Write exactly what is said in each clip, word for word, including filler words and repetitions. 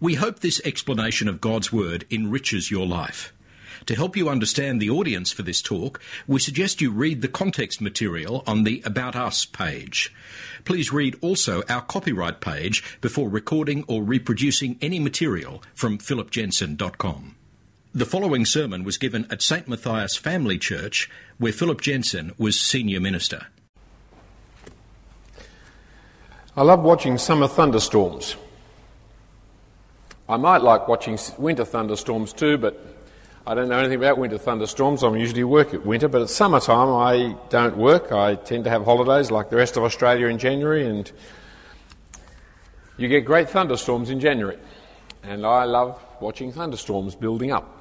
We hope this explanation of God's Word enriches your life. To help you understand the audience for this talk, we suggest you read the context material on the About Us page. Please read also our copyright page before recording or reproducing any material from philip jensen dot com. The following sermon was given at Saint Matthias Family Church, where Philip Jensen was senior minister. I love watching summer thunderstorms. I might like watching winter thunderstorms too, but I don't know anything about winter thunderstorms. I usually work at winter, but at summertime I don't work. I tend to have holidays like the rest of Australia in January, and you get great thunderstorms in January. And I love watching thunderstorms building up.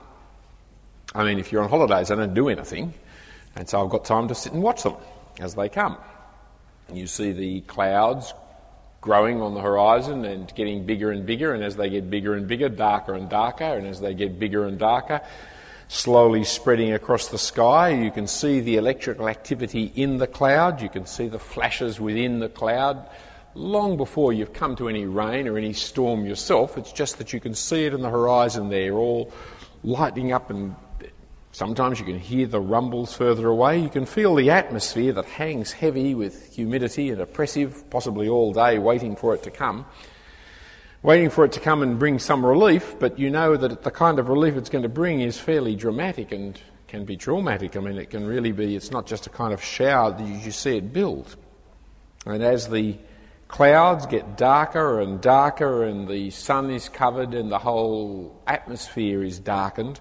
I mean, if you're on holidays, I don't do anything, and so I've got time to sit and watch them as they come. You see the clouds growing on the horizon and getting bigger and bigger, and as they get bigger and bigger, darker and darker, and as they get bigger and darker, slowly spreading across the sky. You can see the electrical activity in the cloud, you can see the flashes within the cloud. Long before you've come to any rain or any storm yourself, it's just that you can see it in the horizon there, all lighting up, and sometimes you can hear the rumbles further away. You can feel the atmosphere that hangs heavy with humidity and oppressive, possibly all day, waiting for it to come. Waiting for it to come and bring some relief, but you know that the kind of relief it's going to bring is fairly dramatic and can be traumatic. I mean, it can really be, it's not just a kind of shower that you see it build. And as the clouds get darker and darker and the sun is covered and the whole atmosphere is darkened,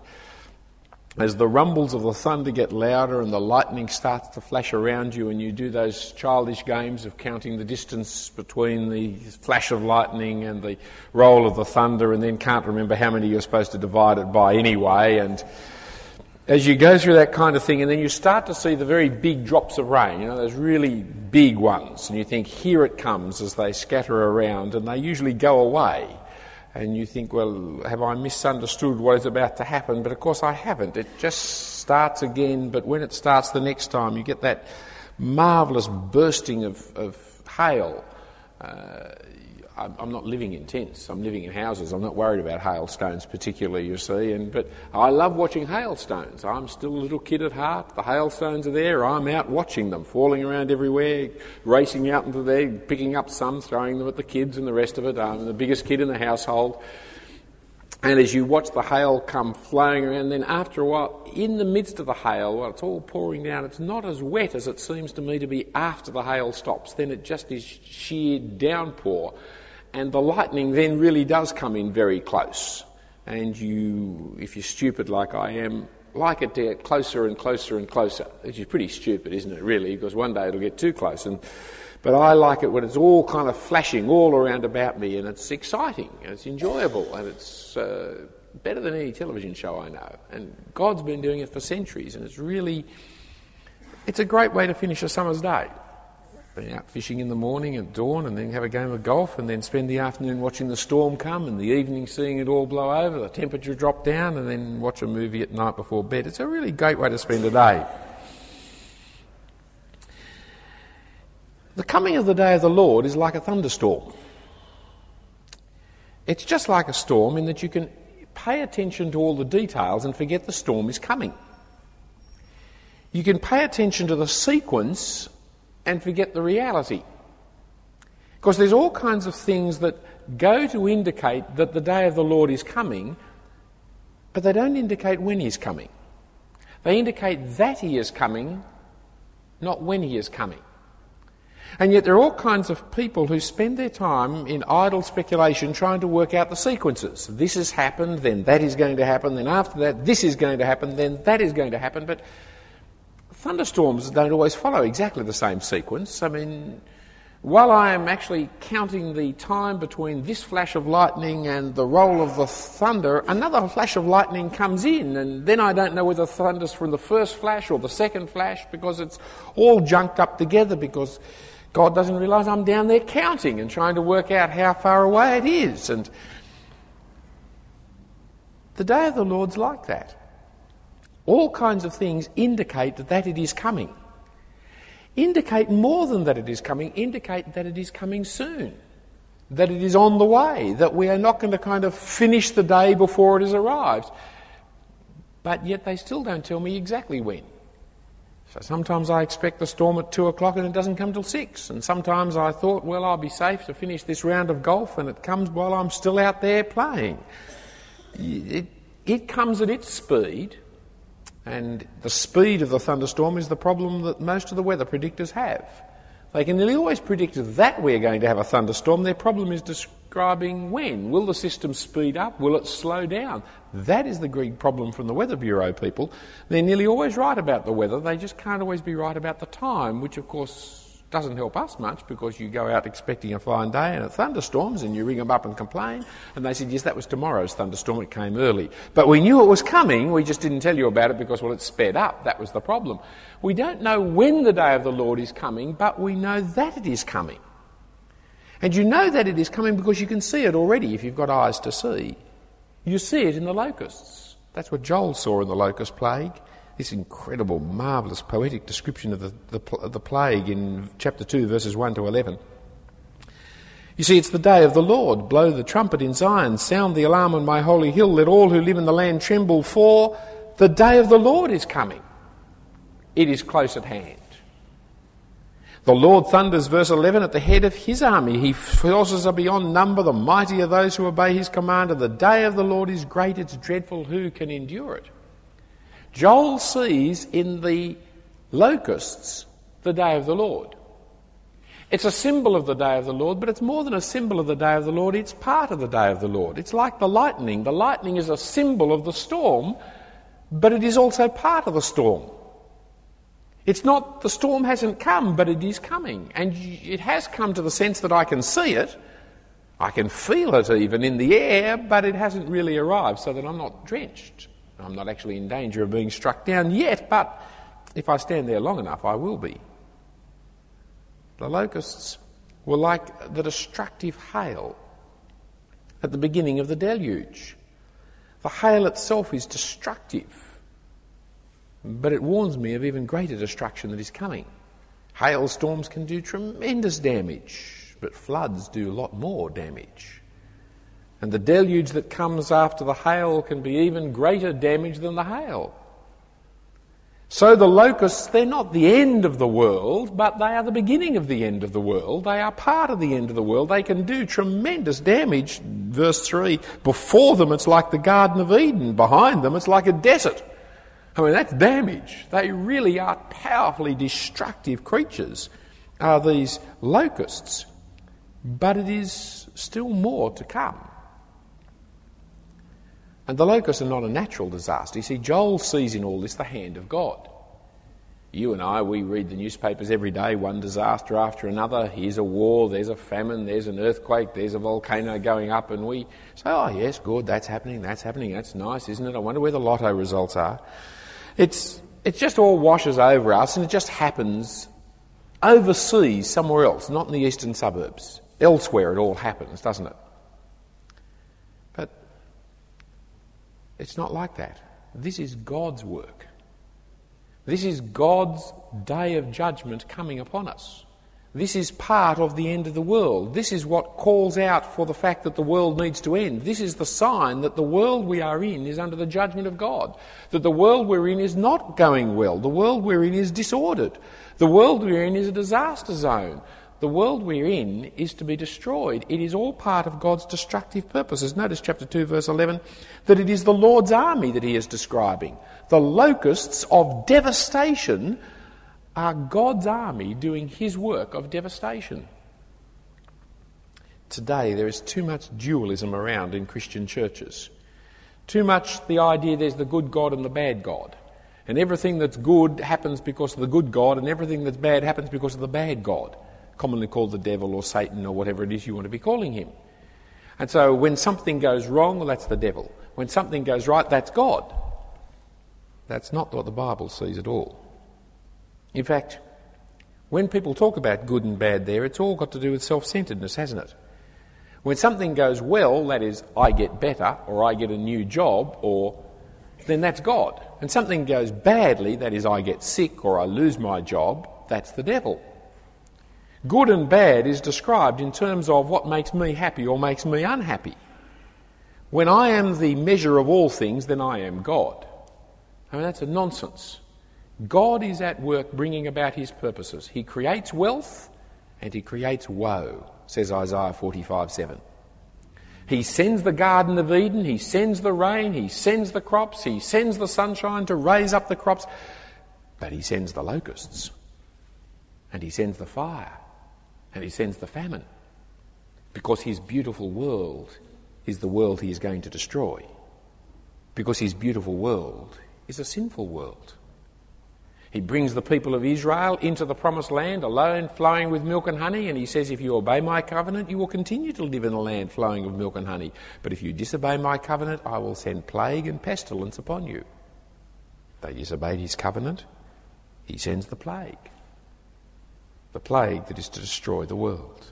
as the rumbles of the thunder get louder and the lightning starts to flash around you, and you do those childish games of counting the distance between the flash of lightning and the roll of the thunder, and then can't remember how many you're supposed to divide it by anyway. And as you go through that kind of thing, and then you start to see the very big drops of rain, you know, those really big ones, and you think, here it comes, as they scatter around, and they usually go away. And you think, well, have I misunderstood what is about to happen? But of course I haven't. It just starts again, but when it starts the next time, you get that marvellous bursting of, of hail. Uh, I'm not living in tents, I'm living in houses. I'm not worried about hailstones particularly, you see. And But I love watching hailstones. I'm still a little kid at heart. The hailstones are there, I'm out watching them, falling around everywhere, racing out into there, picking up some, throwing them at the kids and the rest of it. I'm the biggest kid in the household. And as you watch the hail come flying around, then after a while, in the midst of the hail, while it's all pouring down, it's not as wet as it seems to me to be after the hail stops. Then it just is sheer downpour. And the lightning then really does come in very close. And you, if you're stupid like I am, like it to get closer and closer and closer. Which is pretty stupid, isn't it, really? Because one day it'll get too close. And But I like it when it's all kind of flashing all around about me, and it's exciting, and it's enjoyable, and it's uh, better than any television show I know. And God's been doing it for centuries, and it's really, it's a great way to finish a summer's day. Been out fishing in the morning at dawn, and then have a game of golf, and then spend the afternoon watching the storm come, and the evening seeing it all blow over, the temperature drop down, and then watch a movie at night before bed. It's a really great way to spend a day. The coming of the day of the Lord is like a thunderstorm. It's just like a storm in that you can pay attention to all the details and forget the storm is coming. You can pay attention to the sequence and forget the reality. Because there's all kinds of things that go to indicate that the day of the Lord is coming, but they don't indicate when he's coming. They indicate that he is coming, not when he is coming. And yet there are all kinds of people who spend their time in idle speculation trying to work out the sequences. This has happened, then that is going to happen, then after that this is going to happen, then that is going to happen. But thunderstorms don't always follow exactly the same sequence. I mean, while I am actually counting the time between this flash of lightning and the roll of the thunder, another flash of lightning comes in, and then I don't know whether the thunder's from the first flash or the second flash, because it's all junked up together, because God doesn't realise I'm down there counting and trying to work out how far away it is. And the day of the Lord's like that. All kinds of things indicate that it is coming. Indicate more than that it is coming, indicate that it is coming soon. that it is on the way, that we are not going to kind of finish the day before it has arrived. But yet they still don't tell me exactly when. So sometimes I expect the storm at two o'clock and it doesn't come till six. And sometimes I thought, well, I'll be safe to finish this round of golf, and it comes while I'm still out there playing. It, it comes at its speed, and the speed of the thunderstorm is the problem that most of the weather predictors have. They can nearly always predict that we're going to have a thunderstorm. Their problem is describing when. Will the system speed up? Will it slow down? That is the big problem from the Weather Bureau people. They're nearly always right about the weather. They just can't always be right about the time, which of course doesn't help us much, because you go out expecting a fine day and it thunderstorms and you ring them up and complain, and they said, yes, that was tomorrow's thunderstorm, it came early. But we knew it was coming, we just didn't tell you about it because, well, it sped up. That was the problem. We don't know when the day of the Lord is coming, but we know that it is coming. And you know that it is coming because you can see it already if you've got eyes to see. You see it in the locusts. That's what Joel saw in the locust plague. This incredible, marvellous, poetic description of the, the, the plague in chapter two, verses one to eleven. You see, it's the day of the Lord. Blow the trumpet in Zion. Sound the alarm on my holy hill. Let all who live in the land tremble, for the day of the Lord is coming. It is close at hand. The Lord thunders, verse eleven, at the head of his army. He forces are beyond number. The mighty are those who obey his command. And the day of the Lord is great. It's dreadful. Who can endure it? Joel sees in the locusts the day of the Lord. It's a symbol of the day of the Lord, but it's more than a symbol of the day of the Lord. It's part of the day of the Lord. It's like the lightning. The lightning is a symbol of the storm, but it is also part of the storm. It's not, the storm hasn't come, but it is coming. And it has come to the sense that I can see it, I can feel it even in the air, but it hasn't really arrived, so that I'm not drenched. I'm not actually in danger of being struck down yet, but if I stand there long enough, I will be. The locusts were like the destructive hail at the beginning of the deluge. The hail itself is destructive, but it warns me of even greater destruction that is coming. Hailstorms can do tremendous damage, but floods do a lot more damage. And the deluge that comes after the hail can be even greater damage than the hail. So the locusts, they're not the end of the world, but they are the beginning of the end of the world. They are part of the end of the world. They can do tremendous damage. Verse three, before them it's like the Garden of Eden. Behind them it's like a desert. I mean, that's damage. They really are powerfully destructive creatures, are these locusts. But it is still more to come. And the locusts are not a natural disaster. You see, Joel sees in all this the hand of God. You and I, we read the newspapers every day, one disaster after another. Here's a war, there's a famine, there's an earthquake, there's a volcano going up, and we say, oh yes, good, that's happening, that's happening, that's nice, isn't it? I wonder where the lotto results are. It's, it just all washes over us, and it just happens overseas somewhere else, not in the eastern suburbs. Elsewhere it all happens, doesn't it? But it's not like that. This is God's work. This is God's day of judgment coming upon us. This is part of the end of the world. This is what calls out for the fact that the world needs to end. This is the sign that the world we are in is under the judgment of God. That the world we're in is not going well. The world we're in is disordered. The world we're in is a disaster zone. The world we're in is to be destroyed. It is all part of God's destructive purposes. Notice chapter two, verse eleven, that it is the Lord's army that he is describing. The locusts of devastation are God's army doing his work of devastation. Today there is too much dualism around in Christian churches. Too much the idea there's the good God and the bad God. And everything that's good happens because of the good God, and everything that's bad happens because of the bad God, commonly called the devil or Satan or whatever it is you want to be calling him. And so when something goes wrong, well, that's the devil. When something goes right, that's God. That's not what the Bible sees at all. In fact, when people talk about good and bad there, it's all got to do with self-centeredness, hasn't it? When something goes well, that is, I get better, or I get a new job, or then that's God. And something goes badly, that is, I get sick or I lose my job, that's the devil. Good and bad is described in terms of what makes me happy or makes me unhappy. When I am the measure of all things, then I am God. I mean, that's a nonsense. God is at work bringing about his purposes. He creates wealth and he creates woe, says Isaiah forty-five seven. He sends the Garden of Eden, he sends the rain, he sends the crops, he sends the sunshine to raise up the crops, but he sends the locusts, and he sends the fire, and he sends the famine, because his beautiful world is the world he is going to destroy, because his beautiful world is a sinful world. He brings the people of Israel into the promised land, a land flowing with milk and honey, and he says, if you obey my covenant, you will continue to live in a land flowing with milk and honey. But if you disobey my covenant, I will send plague and pestilence upon you. They disobeyed his covenant, he sends the plague. The plague that is to destroy the world.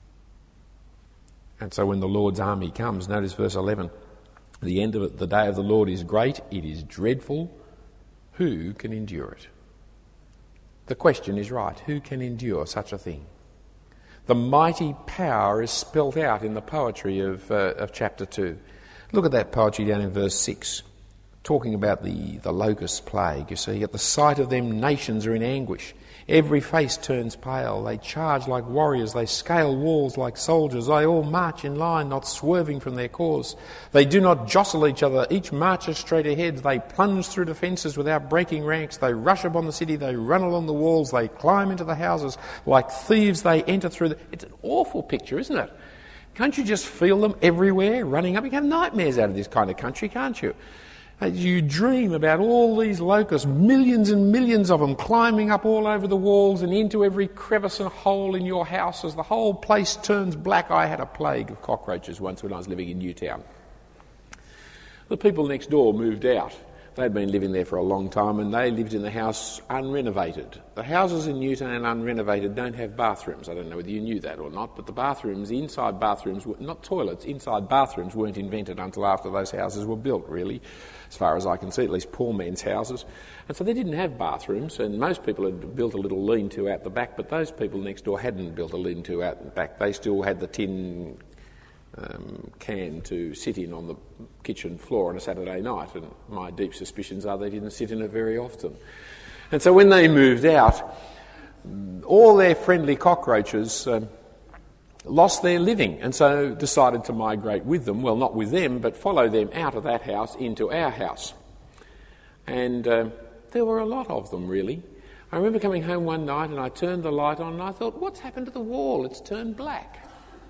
And so when the Lord's army comes, notice verse eleven, the end of it, the day of the Lord is great, it is dreadful, who can endure it? The question is right. Who can endure such a thing? The mighty power is spelt out in the poetry of, uh, of chapter two. Look at that poetry down in verse six, talking about the, the locust plague. You see, at the sight of them, nations are in anguish. Every face turns pale. They charge like warriors. They scale walls like soldiers. They all march in line, not swerving from their course. They do not jostle each other. Each marches straight ahead. They plunge through the fences without breaking ranks. They rush upon the city. They run along the walls. They climb into the houses. Like thieves, they enter through the... It's an awful picture, isn't it? Can't you just feel them everywhere, running up? You can have nightmares out of this kind of country, can't you? As you dream about all these locusts, millions and millions of them climbing up all over the walls and into every crevice and hole in your house as the whole place turns black. I had a plague of cockroaches once when I was living in Newtown. The people next door moved out. They'd been living there for a long time and they lived in the house unrenovated. The houses in Newtown unrenovated don't have bathrooms. I don't know whether you knew that or not, but the bathrooms, inside bathrooms, not toilets, inside bathrooms weren't invented until after those houses were built, really, as far as I can see, at least poor men's houses. And so they didn't have bathrooms, and most people had built a little lean-to out the back, but those people next door hadn't built a lean-to out the back. They still had the tin Um, can to sit in on the kitchen floor on a Saturday night, and my deep suspicions are they didn't sit in it very often. And so when they moved out, all their friendly cockroaches um, lost their living, and so decided to migrate with them, well, not with them, but follow them out of that house into our house. And uh, there were a lot of them, really. I remember coming home one night and I turned the light on and I thought, what's happened to the wall? It's turned black.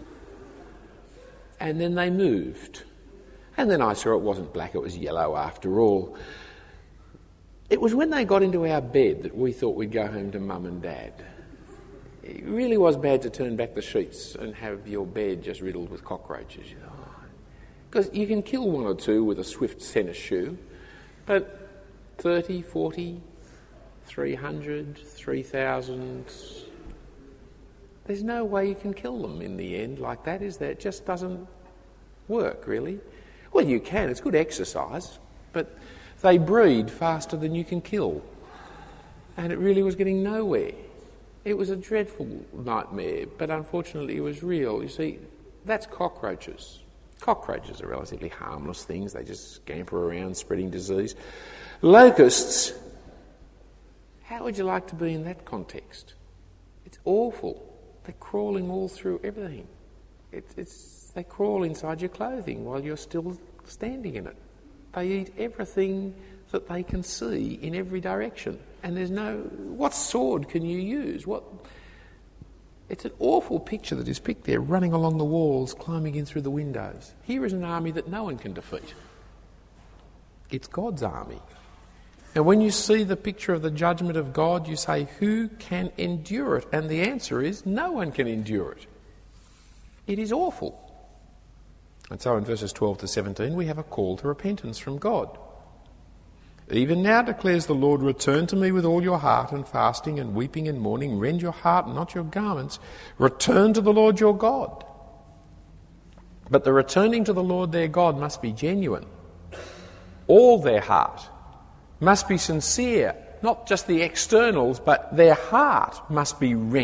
And then they moved. And then I saw it wasn't black, it was yellow after all. It was when they got into our bed that we thought we'd go home to Mum and Dad. It really was bad to turn back the sheets and have your bed just riddled with cockroaches. Because you can kill one or two with a swift centre shoe, but thirty, forty, three hundred, three thousand... There's no way you can kill them in the end like that, is there? It just doesn't work, really. Well, you can. It's good exercise. But they breed faster than you can kill. And it really was getting nowhere. It was a dreadful nightmare, but unfortunately it was real. You see, that's cockroaches. Cockroaches are relatively harmless things. They just scamper around spreading disease. Locusts, how would you like to be in that context? It's awful. They're crawling all through everything. It, it's, they crawl inside your clothing while you're still standing in it. They eat everything that they can see in every direction. And there's no... What sword can you use? What? It's an awful picture that is picked there, running along the walls, climbing in through the windows. Here is an army that no one can defeat. It's God's army. And when you see the picture of the judgment of God, you say, who can endure it? And the answer is, no one can endure it. It is awful. And so in verses twelve to seventeen, we have a call to repentance from God. Even now, declares the Lord, return to me with all your heart, and fasting and weeping and mourning, rend your heart and not your garments. Return to the Lord your God. But the returning to the Lord their God must be genuine. All their heart must be sincere, not just the externals, but their heart must be rent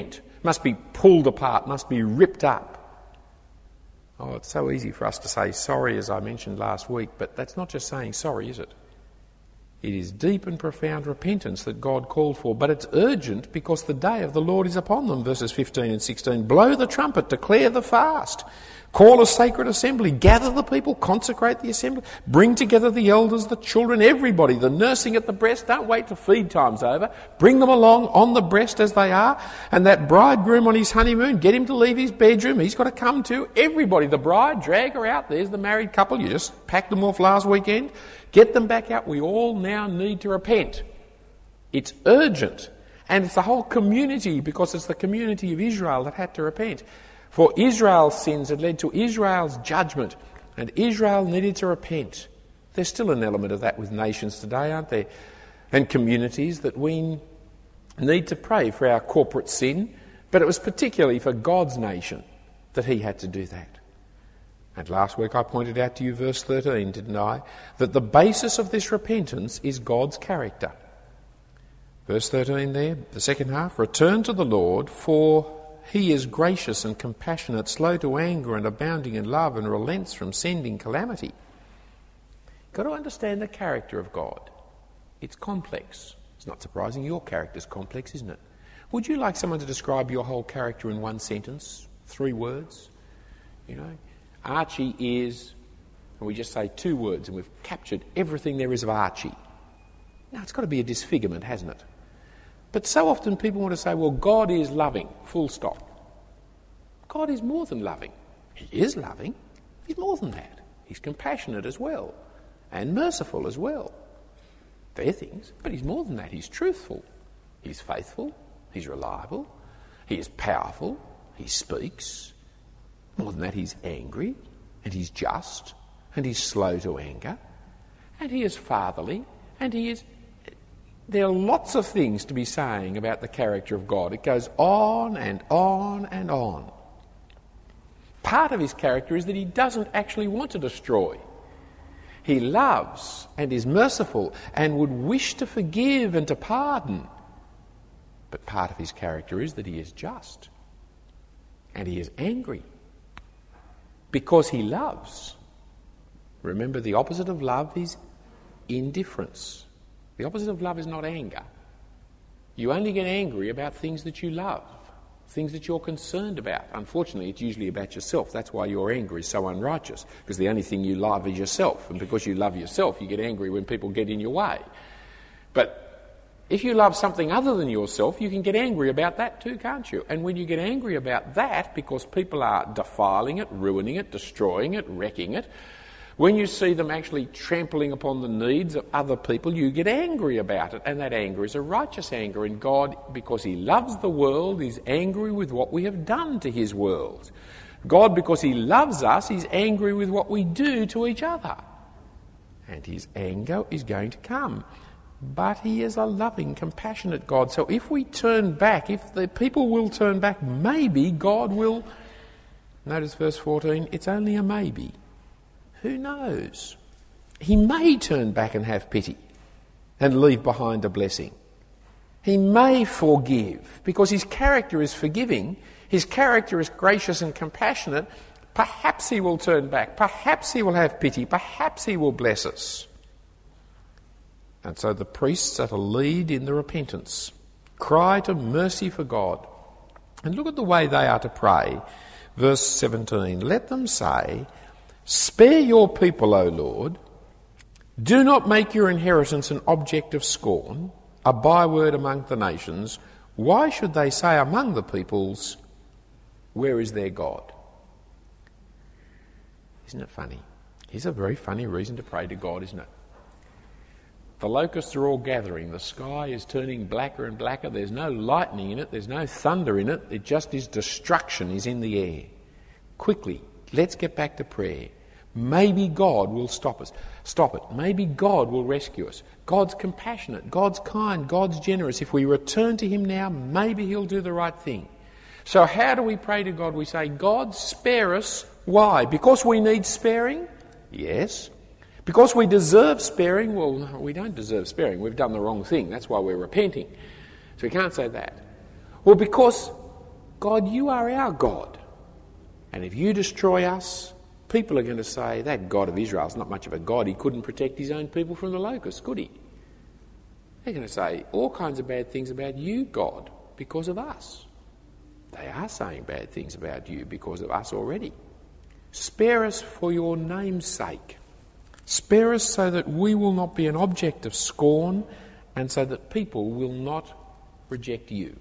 must be pulled apart, must be ripped up. Oh, it's so easy for us to say sorry, as I mentioned last week, but that's not just saying sorry, is it? It is deep and profound repentance that God called for, but it's urgent because the day of the Lord is upon them, verses fifteen and sixteen. Blow the trumpet, declare the fast, call a sacred assembly, gather the people, consecrate the assembly, bring together the elders, the children, everybody, the nursing at the breast. Don't wait till feed time's over. Bring them along on the breast as they are. And that bridegroom on his honeymoon, get him to leave his bedroom. He's got to come too. Everybody, the bride, drag her out. There's the married couple. You just packed them off last weekend. Get them back out. We all now need to repent. It's urgent. And it's the whole community, because it's the community of Israel that had to repent. For Israel's sins had led to Israel's judgment, and Israel needed to repent. There's still an element of that with nations today, aren't there? And communities, that we need to pray for our corporate sin, but it was particularly for God's nation that he had to do that. And last week I pointed out to you verse thirteen, didn't I? That the basis of this repentance is God's character. Verse thirteen there, the second half, return to the Lord, for he is gracious and compassionate, slow to anger and abounding in love, and relents from sending calamity. You've got to understand the character of God. It's complex. It's not surprising your character's complex, isn't it? Would you like someone to describe your whole character in one sentence? Three words? You know, Archie is, and we just say two words and we've captured everything there is of Archie. Now, it's got to be a disfigurement, hasn't it? But so often people want to say, well, God is loving, full stop. God is more than loving. He is loving. He's more than that. He's compassionate as well, and merciful as well. They're things, but he's more than that. He's truthful. He's faithful. He's reliable. He is powerful. He speaks. More than that, he's angry, and he's just, and he's slow to anger, and he is fatherly, and he is... There are lots of things to be saying about the character of God. It goes on and on and on. Part of his character is that he doesn't actually want to destroy. He loves and is merciful and would wish to forgive and to pardon. But part of his character is that he is just, and he is angry. Because he loves. Remember, the opposite of love is indifference. The opposite of love is not anger. You only get angry about things that you love, things that you're concerned about. Unfortunately, it's usually about yourself. That's why your anger is so unrighteous, because the only thing you love is yourself. And because you love yourself, you get angry when people get in your way. But if you love something other than yourself, you can get angry about that too, can't you? And when you get angry about that because people are defiling it, ruining it, destroying it, wrecking it, when you see them actually trampling upon the needs of other people, you get angry about it. And that anger is a righteous anger. And God, because he loves the world, is angry with what we have done to his world. God, because he loves us, is angry with what we do to each other. And his anger is going to come. But he is a loving, compassionate God. So if we turn back, if the people will turn back, maybe God will... Notice verse fourteen, it's only a maybe. Who knows? He may turn back and have pity and leave behind a blessing. He may forgive, because his character is forgiving, his character is gracious and compassionate. Perhaps he will turn back, perhaps he will have pity, perhaps he will bless us. And so the priests are to lead in the repentance, cry to mercy for God. And look at the way they are to pray. Verse seventeen, let them say, spare your people, O Lord. Do not make your inheritance an object of scorn, a byword among the nations. Why should they say among the peoples, where is their God? Isn't it funny? Here's a very funny reason to pray to God, isn't it? The locusts are all gathering. The sky is turning blacker and blacker. There's no lightning in it. There's no thunder in it. It just is destruction is in the air. Quickly, let's get back to prayer. Maybe God will stop us. Stop it. Maybe God will rescue us. God's compassionate. God's kind. God's generous. If we return to him now, maybe he'll do the right thing. So how do we pray to God? We say, God, spare us. Why? Because we need sparing? Yes. Because we deserve sparing? Well, no, we don't deserve sparing. We've done the wrong thing. That's why we're repenting. So we can't say that. Well, because God, you are our God. And if you destroy us, people are going to say, that God of Israel is not much of a God. He couldn't protect his own people from the locusts, could he? They're going to say all kinds of bad things about you, God, because of us. They are saying bad things about you because of us already. Spare us for your name's sake. Spare us so that we will not be an object of scorn and so that people will not reject you.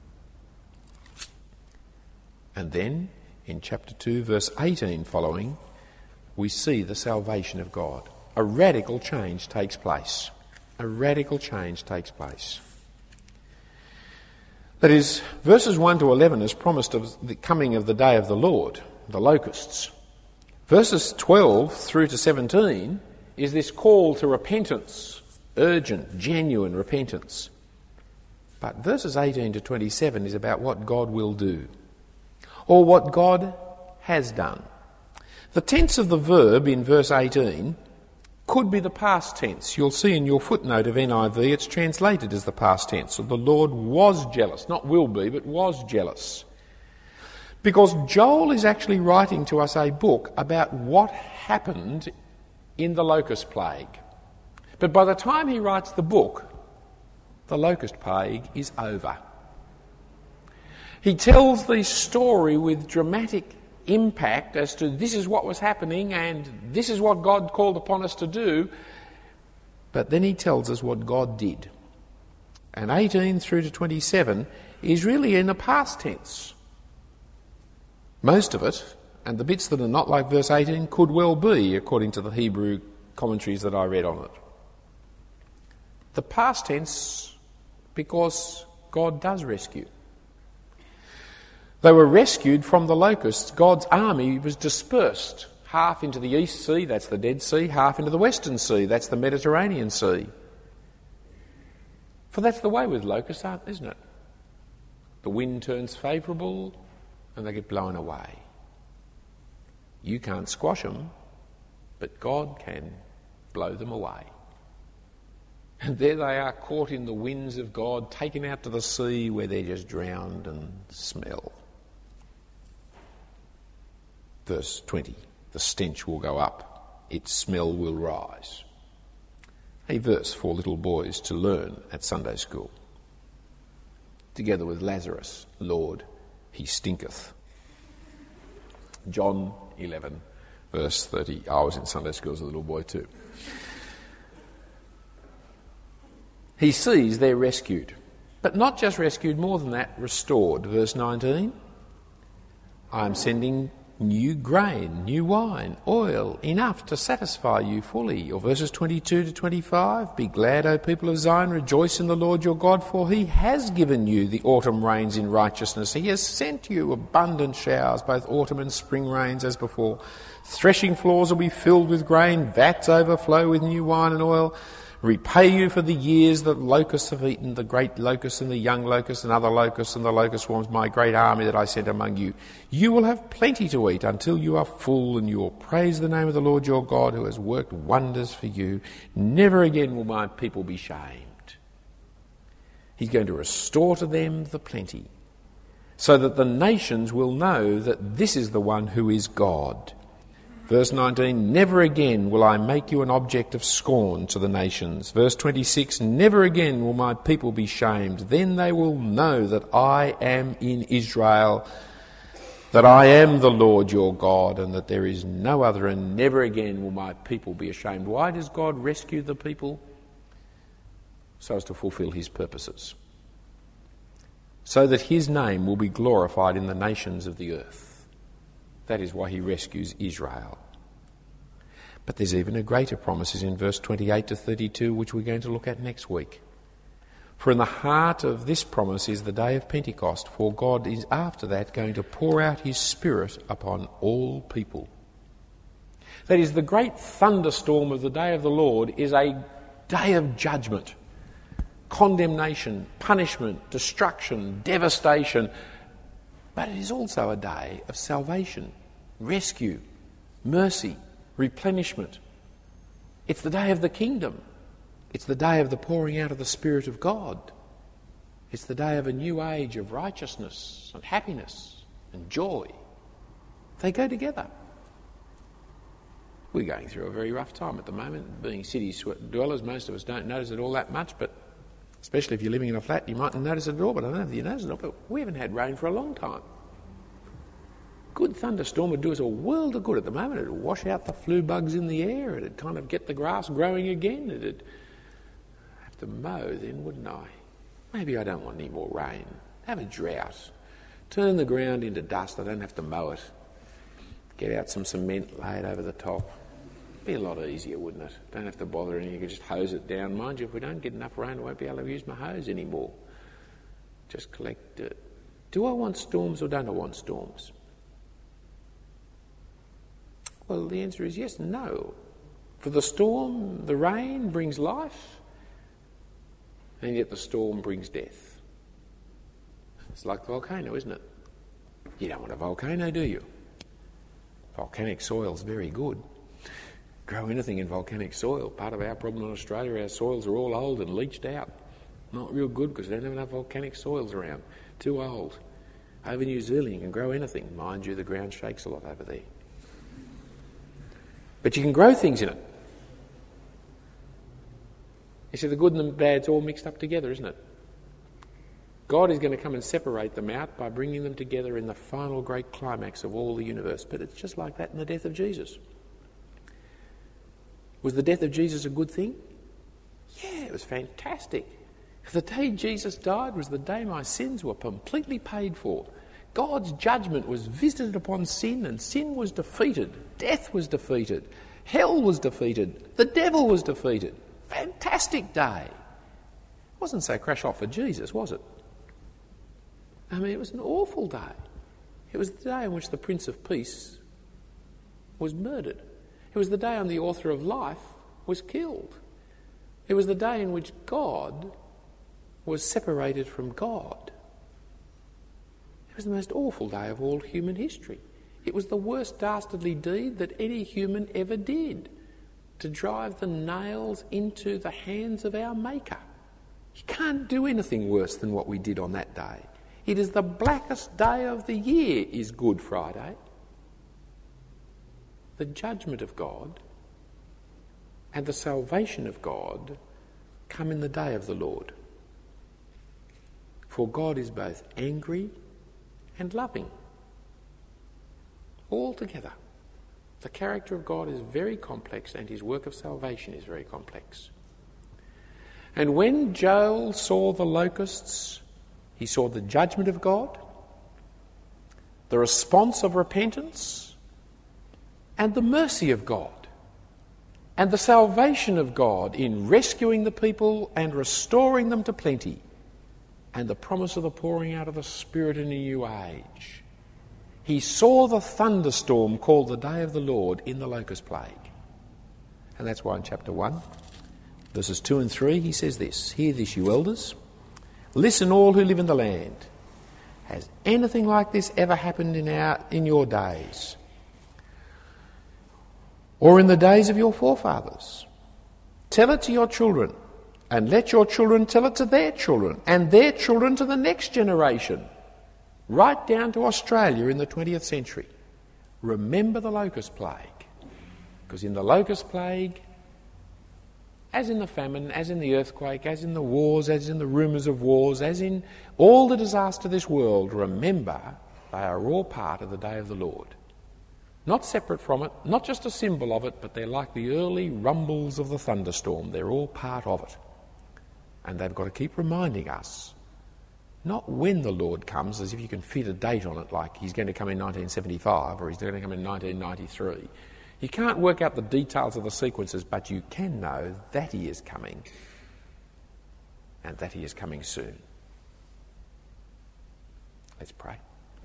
And then, in chapter two, verse eighteen following, we see the salvation of God. A radical change takes place. A radical change takes place. That is, verses one to eleven is promised of the coming of the day of the Lord, the locusts. Verses twelve through to seventeen is this call to repentance, urgent, genuine repentance. But verses eighteen to twenty-seven is about what God will do, or what God has done. The tense of the verb in verse eighteen could be the past tense. You'll see in your footnote of N I V it's translated as the past tense. So the Lord was jealous, not will be, but was jealous. Because Joel is actually writing to us a book about what happened in the locust plague. But by the time he writes the book, the locust plague is over. He tells the story with dramatic impact as to this is what was happening and this is what God called upon us to do. But then he tells us what God did. And eighteen through to twenty-seven is really in the past tense. Most of it, and the bits that are not like verse eighteen, could well be, according to the Hebrew commentaries that I read on it. The past tense, because God does rescue. They were rescued from the locusts. God's army was dispersed, half into the East Sea, that's the Dead Sea, half into the Western Sea, that's the Mediterranean Sea. For that's the way with locusts, isn't it? The wind turns favourable and they get blown away. You can't squash them, but God can blow them away. And there they are, caught in the winds of God, taken out to the sea where they're just drowned and smell. Verse twenty, the stench will go up, its smell will rise. A verse for little boys to learn at Sunday school. Together with Lazarus, Lord, he stinketh. John eleven, verse thirty. I was in Sunday school as a little boy too. He sees they're rescued, but not just rescued, more than that, restored. Verse nineteen, I am sending new grain, new wine, oil, enough to satisfy you fully. Or verses twenty-two to twenty-five, be glad, O people of Zion, rejoice in the Lord your God, for he has given you the autumn rains in righteousness. He has sent you abundant showers, both autumn and spring rains as before. Threshing floors will be filled with grain, vats overflow with new wine and oil. Repay you for the years that locusts have eaten, the great locusts and the young locusts and other locusts and the locust swarms, my great army that I sent among you. You will have plenty to eat until you are full, and you will praise the name of the Lord your God who has worked wonders for you. Never again will my people be shamed. He's going to restore to them the plenty, so that the nations will know that this is the one who is God. Verse nineteen, never again will I make you an object of scorn to the nations. Verse twenty-six, never again will my people be shamed. Then they will know that I am in Israel, that I am the Lord your God, and that there is no other, and never again will my people be ashamed. Why does God rescue the people? So as to fulfill his purposes. So that his name will be glorified in the nations of the earth. That is why he rescues Israel. But there's even a greater promise is in verse twenty-eight to thirty-two, which we're going to look at next week. For in the heart of this promise is the day of Pentecost, for God is after that going to pour out his Spirit upon all people. That is, the great thunderstorm of the day of the Lord is a day of judgment, condemnation, punishment, destruction, devastation. But it is also a day of salvation, rescue, mercy, replenishment. It's the day of the kingdom. It's the day of the pouring out of the Spirit of God. It's the day of a new age of righteousness and happiness and joy. They go together. We're going through a very rough time at the moment. Being city dwellers, most of us don't notice it all that much, but especially if you're living in a flat, you mightn't notice it at all, but I don't know if you notice it all, but we haven't had rain for a long time. Good thunderstorm would do us a world of good at the moment. It would wash out the flu bugs in the air. It would kind of get the grass growing again. It would have to mow then, wouldn't I? Maybe I don't want any more rain. Have a drought. Turn the ground into dust. I don't have to mow it. Get out some cement, lay it over the top. Be a lot easier, wouldn't it? Don't have to bother anything. You can just hose it down. Mind you, if we don't get enough rain, I won't be able to use my hose anymore. Just collect it. Do I want storms or don't I want storms? Well, the answer is yes and no. For the storm, the rain brings life, and yet the storm brings death. It's like the volcano, isn't it? You don't want a volcano, do you? Volcanic soil's very good. Grow anything in volcanic soil. Part of our problem in Australia, our soils are all old and leached out. Not real good because we don't have enough volcanic soils around. Too old. Over New Zealand you can grow anything. Mind you, the ground shakes a lot over there. But you can grow things in it. You see, the good and the bad's all mixed up together, isn't it? God is going to come and separate them out by bringing them together in the final great climax of all the universe. But it's just like that in the death of Jesus. Was the death of Jesus a good thing? Yeah, it was fantastic. The day Jesus died was the day my sins were completely paid for. God's judgment was visited upon sin, and sin was defeated. Death was defeated. Hell was defeated. The devil was defeated. Fantastic day. It wasn't so crash off for Jesus, was it? I mean, it was an awful day. It was the day in which the Prince of Peace was murdered. It was the day when the author of life was killed. It was the day in which God was separated from God. It was the most awful day of all human history. It was the worst dastardly deed that any human ever did, to drive the nails into the hands of our Maker. You can't do anything worse than what we did on that day. It is the blackest day of the year, is Good Friday. The judgment of God and the salvation of God come in the day of the Lord. For God is both angry and loving. All together. The character of God is very complex, and his work of salvation is very complex. And when Joel saw the locusts, he saw the judgment of God, the response of repentance, and the mercy of God, and the salvation of God in rescuing the people and restoring them to plenty, and the promise of the pouring out of the Spirit in a new age. He saw the thunderstorm called the day of the Lord in the locust plague. And that's why in chapter one, verses two and three, he says this, "Hear this, you elders. Listen, all who live in the land. Has anything like this ever happened in our in your days? Or in the days of your forefathers? Tell it to your children, and let your children tell it to their children, and their children to the next generation, right down to Australia in the twentieth century. Remember the locust plague, because in the locust plague, as in the famine, as in the earthquake, as in the wars, as in the rumours of wars, as in all the disaster of this world, remember they are all part of the day of the Lord. Not separate from it, not just a symbol of it, but they're like the early rumbles of the thunderstorm. They're all part of it. And they've got to keep reminding us, not when the Lord comes, as if you can fit a date on it, like he's going to come in nineteen seventy-five or he's going to come in nineteen ninety-three. You can't work out the details of the sequences, but you can know that he is coming, and that he is coming soon. Let's pray.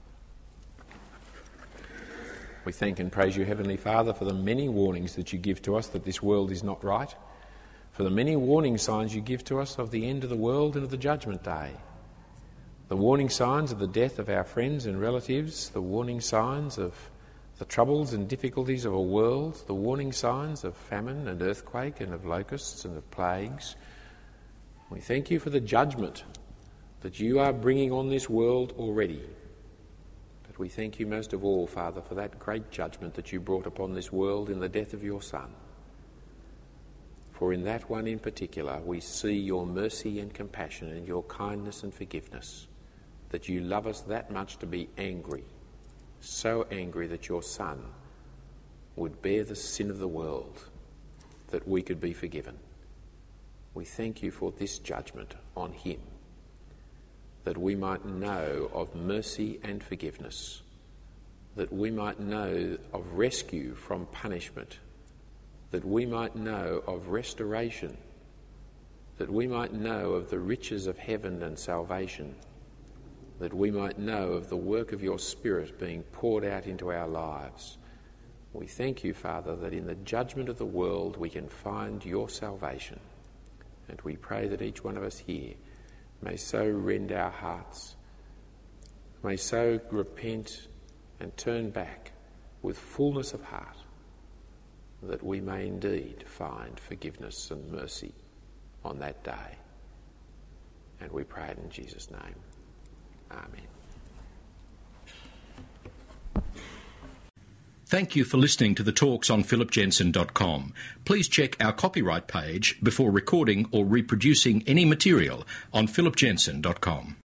We thank and praise you, Heavenly Father, for the many warnings that you give to us that this world is not right, for the many warning signs you give to us of the end of the world and of the judgment day, the warning signs of the death of our friends and relatives, the warning signs of the troubles and difficulties of a world, the warning signs of famine and earthquake and of locusts and of plagues. We thank you for the judgment that you are bringing on this world already. But we thank you most of all, Father, for that great judgment that you brought upon this world in the death of your Son. For in that one in particular we see your mercy and compassion and your kindness and forgiveness, that you love us that much to be angry, so angry that your Son would bear the sin of the world, that we could be forgiven. We thank you for this judgment on him, that we might know of mercy and forgiveness, that we might know of rescue from punishment, that we might know of restoration, that we might know of the riches of heaven and salvation, that we might know of the work of your Spirit being poured out into our lives. We thank you, Father, that in the judgment of the world we can find your salvation. And we pray that each one of us here may so rend our hearts, may so repent and turn back with fullness of heart, that we may indeed find forgiveness and mercy on that day. And we pray it in Jesus' name. Amen. Thank you for listening to the talks on philip jensen dot com. Please check our copyright page before recording or reproducing any material on philip jensen dot com.